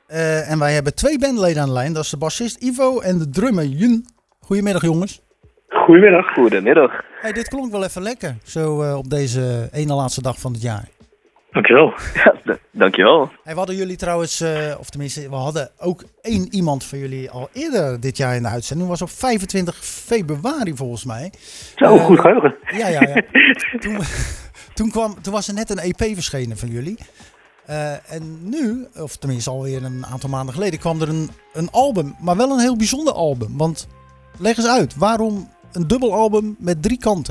En wij hebben 2 bandleden aan de lijn. Dat is de bassist Ivo en de drummer Jun. Goedemiddag jongens. Goedemiddag. Goedemiddag. Hey, dit klonk wel even lekker, zo op deze ene laatste dag van het jaar. Dankjewel. Ja, dankjewel. Hey, we hadden jullie trouwens, of tenminste, we hadden ook 1 iemand van jullie al eerder dit jaar in de uitzending. Dat was op 25 februari volgens mij. Zo, goed geheugen. Ja. Toen was er net een EP verschenen van jullie. En nu, of tenminste alweer een aantal maanden geleden, kwam er een album. Maar wel een heel bijzonder album. Want leg eens uit, waarom een dubbel album met 3 kanten?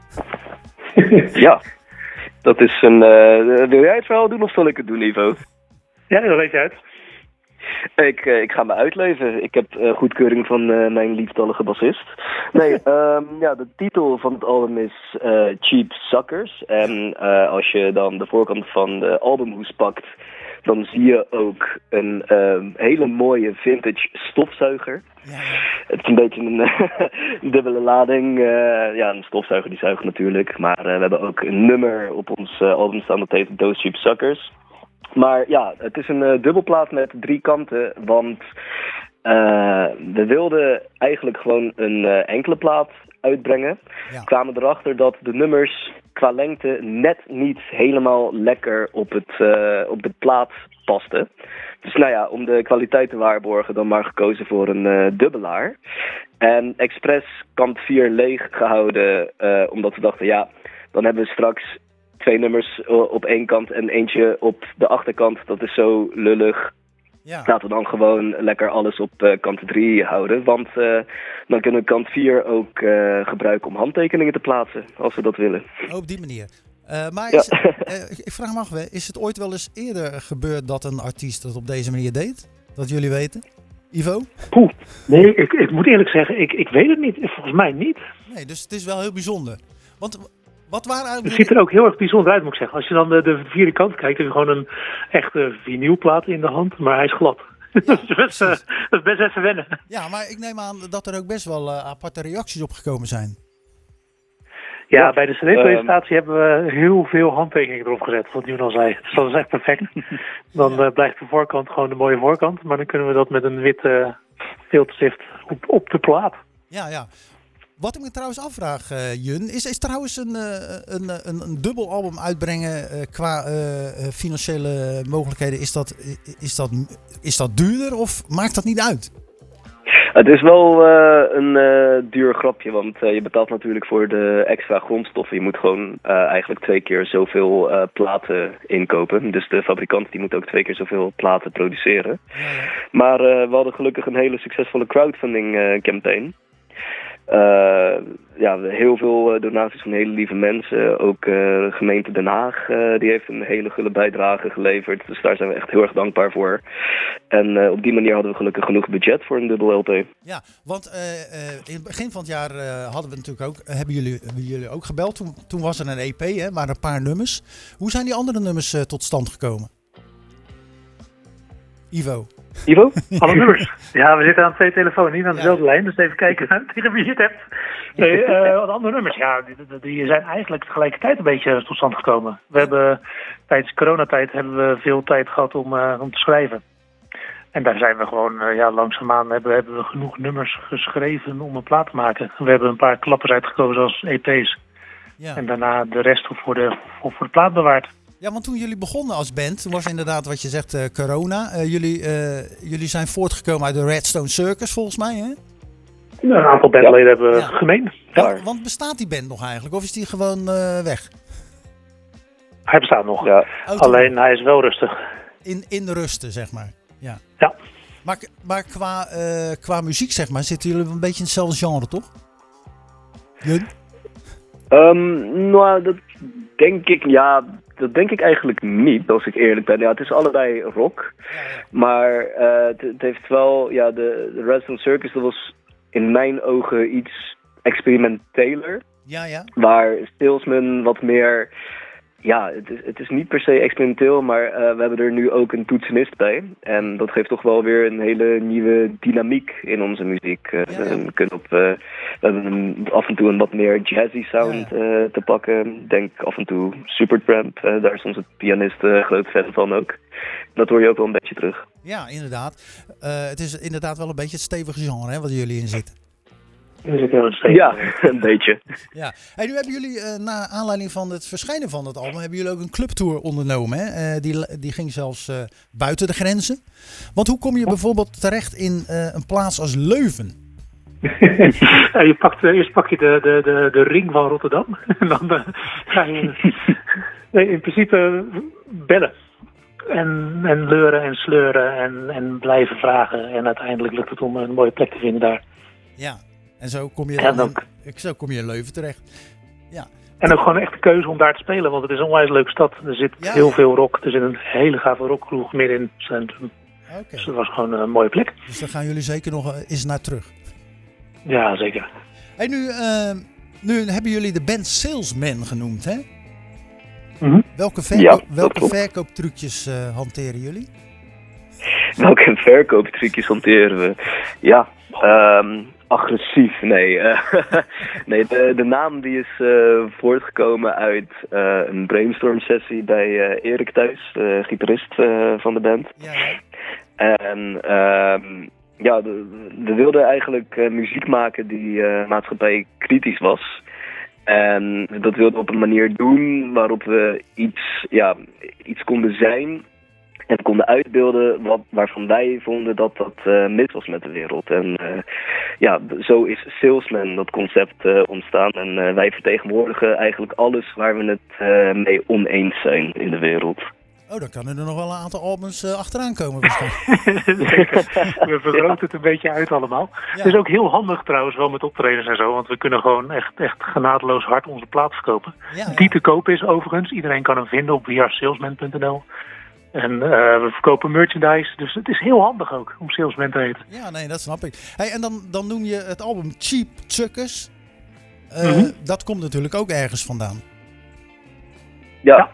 Ja, dat is een... wil jij het verhaal doen of zal ik het doen, Ivo? Ja, dat weet je uit. Ik ga me uitleven. Ik heb goedkeuring van mijn lieftallige bassist. Nee, de titel van het album is Cheap Suckers. En als je dan de voorkant van de albumhoes pakt, dan zie je ook een hele mooie vintage stofzuiger. Ja. Het is een beetje een dubbele lading. Een stofzuiger die zuigt natuurlijk. Maar we hebben ook een nummer op ons album staan dat heet Those Cheap Suckers. Maar ja, het is een dubbelplaat met 3 kanten, want we wilden eigenlijk gewoon een enkele plaat uitbrengen. Ja. We kwamen erachter dat de nummers qua lengte net niet helemaal lekker op de plaat pasten. Dus nou ja, om de kwaliteit te waarborgen dan maar gekozen voor een dubbelaar. En expres kant 4 leeg gehouden, omdat we dachten, ja, dan hebben we straks 2 nummers op 1 kant en eentje op de achterkant. Dat is zo lullig. Ja. Laten we dan gewoon lekker alles op kant 3 houden. Want dan kunnen we kant 4 ook gebruiken om handtekeningen te plaatsen, als we dat willen. Op die manier. Maar Ja. ik vraag me af, is het ooit wel eens eerder gebeurd dat een artiest dat op deze manier deed? Dat jullie weten? Ivo? Poeh. Nee, ik moet eerlijk zeggen, ik weet het niet. Volgens mij niet. Nee, dus het is wel heel bijzonder. Want wat waren Het eigenlijk... ziet er ook heel erg bijzonder uit, moet ik zeggen. Als je dan de vierde kant kijkt, heb je gewoon een echte vinylplaat in de hand, maar hij is glad. Dat is best even wennen. Ja, maar ik neem aan dat er ook best wel aparte reacties op gekomen zijn. Ja, bij de CD-presentatie hebben we heel veel handtekeningen erop gezet, wat Jun al zei. Dus dat is echt perfect. Dan blijft de voorkant gewoon de mooie voorkant, maar dan kunnen we dat met een witte filterstift op de plaat. Ja. Wat ik me trouwens afvraag, Jun, is trouwens een dubbel album uitbrengen qua financiële mogelijkheden, is dat duurder of maakt dat niet uit? Het is wel een duur grapje, want je betaalt natuurlijk voor de extra grondstoffen. Je moet gewoon eigenlijk 2 keer zoveel platen inkopen. Dus de fabrikant die moet ook 2 keer zoveel platen produceren. Ja. Maar we hadden gelukkig een hele succesvolle crowdfunding campaign. Heel veel donaties van hele lieve mensen. Ook de gemeente Den Haag die heeft een hele gulle bijdrage geleverd. Dus daar zijn we echt heel erg dankbaar voor. En op die manier hadden we gelukkig genoeg budget voor een dubbel LP. Ja, want in het begin van het jaar hadden we natuurlijk ook, hebben jullie ook gebeld. Toen was er een EP, hè, maar een paar nummers. Hoe zijn die andere nummers tot stand gekomen? Ivo? Alle nummers. Ja, we zitten aan 2 telefoons, niet aan dezelfde lijn. Dus even kijken tegen wie je het hebt. Nee, de andere nummers, ja, die zijn eigenlijk tegelijkertijd een beetje tot stand gekomen. We hebben tijdens coronatijd hebben we veel tijd gehad om te schrijven. En daar zijn we gewoon, langzaamaan hebben we genoeg nummers geschreven om een plaat te maken. We hebben een paar klappers uitgekozen als EP's. Ja. En daarna de rest voor de plaat bewaard. Ja, want toen jullie begonnen als band, toen was inderdaad wat je zegt corona. Jullie zijn voortgekomen uit de Redstone Circus volgens mij, hè? Een aantal bandleden hebben we gemeen. Ja. Want bestaat die band nog eigenlijk of is die gewoon weg? Hij bestaat nog. Ja. Alleen hij is wel rustig. In de rusten, zeg maar. Ja. Ja. Maar qua muziek, zeg maar, zitten jullie een beetje in hetzelfde genre, toch? Jun? Dat denk ik eigenlijk niet, als ik eerlijk ben. Ja, het is allebei rock. Ja. Maar het heeft wel, de Redstone Circus, dat was in mijn ogen iets experimenteler. Ja. Waar Salesman wat meer Ja, het is niet per se experimenteel, maar we hebben er nu ook een toetsenist bij. En dat geeft toch wel weer een hele nieuwe dynamiek in onze muziek. We hebben af en toe een wat meer jazzy sound te pakken. Denk af en toe Supertramp, daar is onze pianist groot fan van ook. Dat hoor je ook wel een beetje terug. Ja, inderdaad. Het is inderdaad wel een beetje het stevige genre, hè, wat jullie in zitten. Ja, een beetje. Ja. Hey, nu hebben jullie, na aanleiding van het verschijnen van het album, hebben jullie ook een clubtour ondernomen. Hè? Die ging zelfs buiten de grenzen. Want hoe kom je bijvoorbeeld terecht in een plaats als Leuven? Eerst pak je de ring van Rotterdam. En dan ga je in principe bellen. En leuren en sleuren en blijven vragen. En uiteindelijk lukt het om een mooie plek te vinden daar. Ja. En zo kom je in Leuven terecht. Ja. En ook gewoon echt de keuze om daar te spelen, want het is een onwijs leuke stad. Er zit heel veel rock. Er zit een hele gave rockkroeg midden in het centrum. Okay. Dus dat was gewoon een mooie plek. Dus daar gaan jullie zeker nog eens naar terug. Ja, zeker. Hey, nu hebben jullie de band Salesman genoemd, hè? Mm-hmm. Welke verkooptrucjes hanteren jullie? Welke verkooptrucjes hanteren we? Ja, agressief, nee. Nee, de naam die is voortgekomen uit een brainstorm sessie bij Erik thuis, de gitarist van de band. Ja. En we wilden eigenlijk muziek maken die maatschappij kritisch was. En dat wilden we op een manier doen waarop we iets konden zijn en konden uitbeelden waarvan wij vonden dat mis was met de wereld. En zo is Salesman, dat concept, ontstaan. En wij vertegenwoordigen eigenlijk alles waar we het mee oneens zijn in de wereld. Oh, dan kan er nog wel een aantal albums achteraan komen waarschijnlijk. We vergroten het een beetje uit allemaal. Ja. Het is ook heel handig trouwens wel met optredens en zo. Want we kunnen gewoon echt genadeloos hard onze plaat verkopen. Ja. Die te koop is overigens. Iedereen kan hem vinden op wearesalesman.nl. En we verkopen merchandise. Dus het is heel handig ook om Salesman te heten. Ja, nee, dat snap ik. Hey, en dan noem je het album Cheap Suckers. Dat komt natuurlijk ook ergens vandaan. Ja.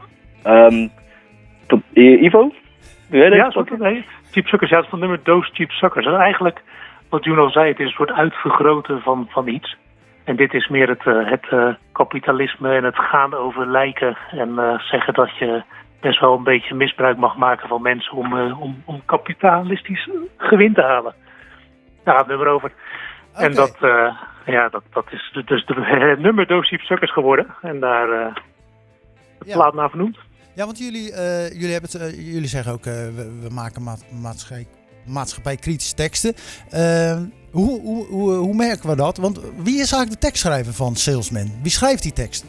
Ivo? Ja, Cheap Suckers, het is van nummer Those Cheap Suckers. En eigenlijk, wat Juno zei, het is een soort uitvergroten van iets. En dit is meer het kapitalisme en het gaan over lijken. En zeggen dat je best wel een beetje misbruik mag maken van mensen om kapitalistisch gewin te halen. Daar gaat het nummer over. Okay. En dat is dus het nummer Those Cheap Suckers geworden. En daar de plaat naar vernoemd. Ja, want jullie zeggen ook, we maken maatschappij-kritische teksten. Hoe merken we dat? Want wie is eigenlijk de tekstschrijver van Salesman? Wie schrijft die tekst?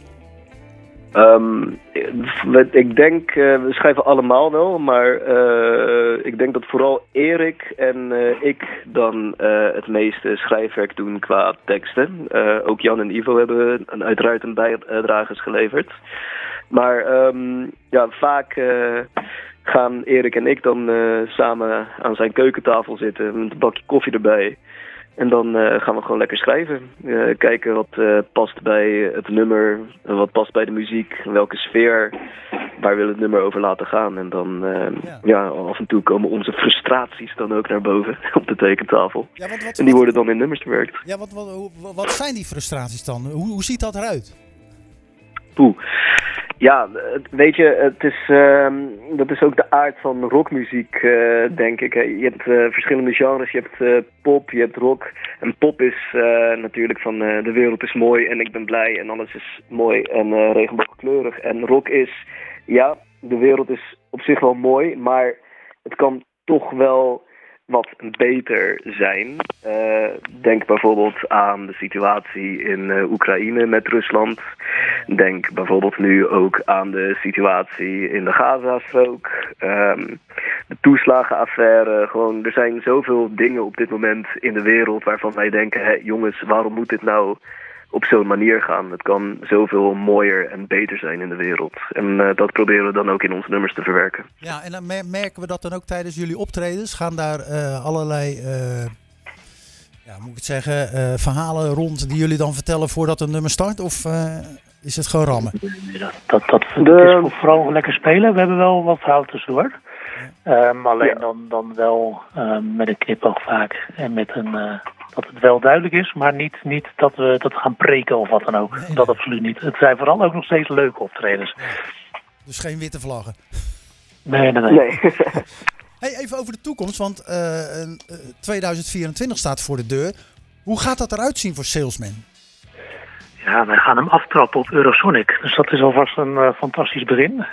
Ik denk, we schrijven allemaal wel, maar ik denk dat vooral Erik en ik dan het meeste schrijfwerk doen qua teksten. Ook Jan en Ivo hebben uiteraard een bijdrage geleverd. Maar vaak gaan Erik en ik dan samen aan zijn keukentafel zitten met een bakje koffie erbij. En dan gaan we gewoon lekker schrijven. Kijken wat past bij het nummer, wat past bij de muziek, welke sfeer, waar we het nummer over laten gaan. En dan af en toe komen onze frustraties dan ook naar boven op de tekentafel. Ja, en die worden dan in nummers verwerkt. Ja, wat zijn die frustraties dan? Hoe ziet dat eruit? Ja, weet je, dat is ook de aard van rockmuziek, denk ik. Je hebt verschillende genres, je hebt pop, je hebt rock. En pop is natuurlijk van de wereld is mooi en ik ben blij en alles is mooi en regenboogkleurig. En rock is, de wereld is op zich wel mooi, maar het kan toch wel wat beter zijn. Denk bijvoorbeeld aan de situatie in Oekraïne met Rusland. Denk bijvoorbeeld nu ook aan de situatie in de Gazastrook. De toeslagenaffaire. Gewoon, er zijn zoveel dingen op dit moment in de wereld waarvan wij denken, jongens, waarom moet dit nou op zo'n manier gaan? Het kan zoveel mooier en beter zijn in de wereld. En dat proberen we dan ook in onze nummers te verwerken. Ja, en dan merken we dat dan ook tijdens jullie optredens? Gaan daar allerlei Ja, moet ik het zeggen, verhalen rond die jullie dan vertellen voordat een nummer start? Of is het gewoon rammen? Dat is vooral lekker spelen. We hebben wel wat verhalen tussendoor. Alleen dan wel met een knipoog vaak. En met dat het wel duidelijk is, maar niet dat we gaan preken of wat dan ook. Nee. Dat absoluut niet. Het zijn vooral ook nog steeds leuke optredens. Ja. Dus geen witte vlaggen? Nee. Hey, even over de toekomst, want 2024 staat voor de deur. Hoe gaat dat eruit zien voor Salesman? Ja, wij gaan hem aftrappen op Eurosonic. Dus dat is alvast een fantastisch begin.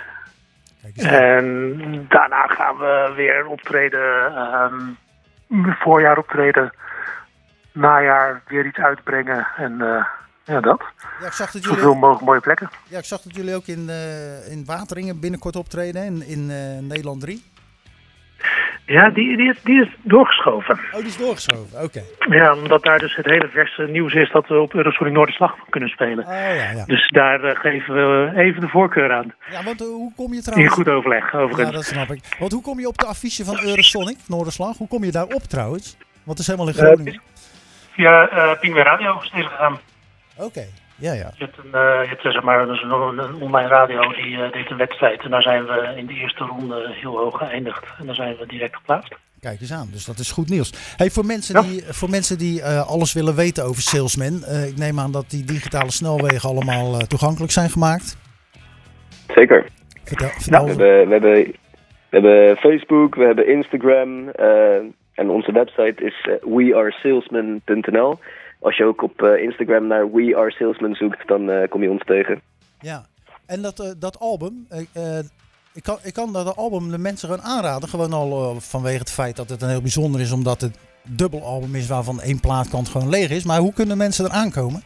En daarna gaan we weer optreden, voorjaar optreden, najaar weer iets uitbrengen en dat. Ja, ik zag dat jullie zoveel mogelijk mooie plekken. Ja, ik zag dat jullie ook in Wateringen binnenkort optreden, in Nederland 3. Ja, die is doorgeschoven. Oh, die is doorgeschoven, oké. Ja, omdat daar dus het hele verse nieuws is dat we op Eurosonic Noorderslag kunnen spelen. Oh, ja. Dus daar geven we even de voorkeur aan. Ja, want hoe kom je trouwens... In goed overleg, overigens. Ja, dat snap ik. Want hoe kom je op de affiche van Eurosonic Noorderslag? Hoe kom je daar op trouwens? Want het is helemaal in Groningen. Via Pingway Radio is deze gegaan. Oké. Ja. Je hebt zeg maar, dus een online radio die deed een wedstrijd. En daar zijn we in de eerste ronde heel hoog geëindigd. En daar zijn we direct geplaatst. Kijk eens aan, dus dat is goed nieuws. Hey, voor mensen die alles willen weten over Salesman. Ik neem aan dat die digitale snelwegen allemaal toegankelijk zijn gemaakt. Zeker. Vertel. We hebben Facebook, we hebben Instagram. En onze website is wearesalesman.nl. Als je ook op Instagram naar We Are Salesman zoekt, dan kom je ons tegen. Ja, en dat album, ik kan dat album de mensen gewoon aanraden. Gewoon al vanwege het feit dat het een heel bijzonder is, omdat het dubbelalbum is waarvan één plaatkant gewoon leeg is. Maar hoe kunnen mensen er aankomen?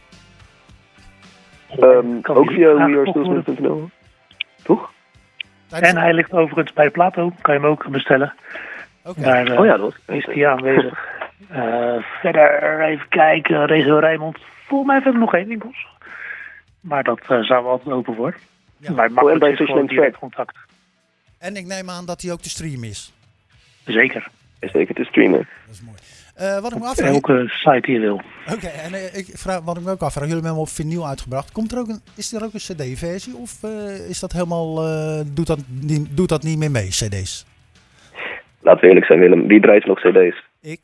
Ook via wearesalesman.nl. Toch? En hij ligt overigens bij Plato, kan je hem ook bestellen. Okay. Daar is hij aanwezig. Verder even kijken, regio Rijnmond. Volgens mij verder nog geen winkels. Maar dat zijn we altijd open voor. Ja. Maar het is gewoon direct contact. En ik neem aan dat hij ook te streamen is. Zeker. Zeker te streamen. Dat is mooi. Wat ik me afvraag... Elke site die je wil. Oké, en wat ik me ook afvraag, jullie hebben hem op vinyl uitgebracht. Is er ook een cd-versie of is dat helemaal, doet dat niet meer mee, cd's? Laten we eerlijk zijn, Willem. Wie draait nog cd's? Ik.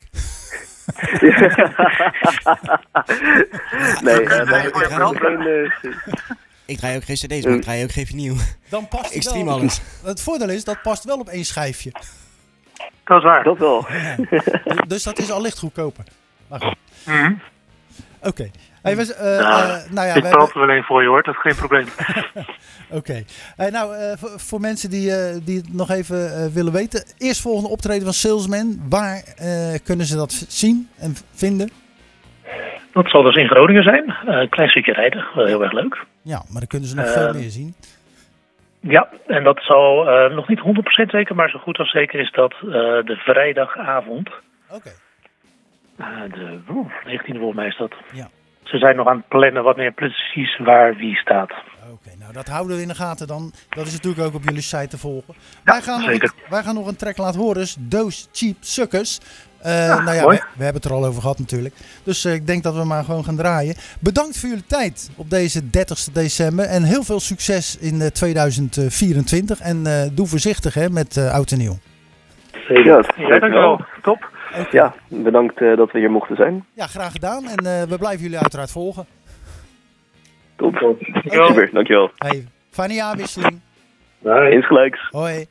Ik draai ook geen cd's, maar ik draai ook geen vinyl. Dan past ik stream alles. Het voordeel is, dat past wel op één schijfje. Dat is waar. Dat wel. Ja. Dus dat is allicht goedkoper. Oké. Hey, ik praat er wel een voor je hoor, dat is geen probleem. Oké. Voor mensen die het nog even willen weten. Eerstvolgende optreden van Salesman. Waar kunnen ze dat zien en vinden? Dat zal dus in Groningen zijn. Een klein stukje rijden, wel heel erg leuk. Ja, maar dan kunnen ze nog veel meer zien. Ja, en dat zal nog niet 100% zeker, maar zo goed als zeker is dat de vrijdagavond. Oké. De 19e volgens mij is dat. Ja. Ze zijn nog aan het plannen wat meer precies waar wie staat. Oké, nou dat houden we in de gaten dan. Dat is natuurlijk ook op jullie site te volgen. Ja, wij gaan nog een track laten horen, dus Those Cheap Suckers. Mooi. We hebben het er al over gehad natuurlijk. Dus ik denk dat we maar gewoon gaan draaien. Bedankt voor jullie tijd op deze 30 december. En heel veel succes in 2024. En doe voorzichtig met oud en nieuw. Ja, dankjewel. Top. Okay. Ja, bedankt dat we hier mochten zijn. Ja, graag gedaan. En we blijven jullie uiteraard volgen. Top. Super, dankjewel. Hey, fijne jaarwisseling. Insgelijks. Hoi.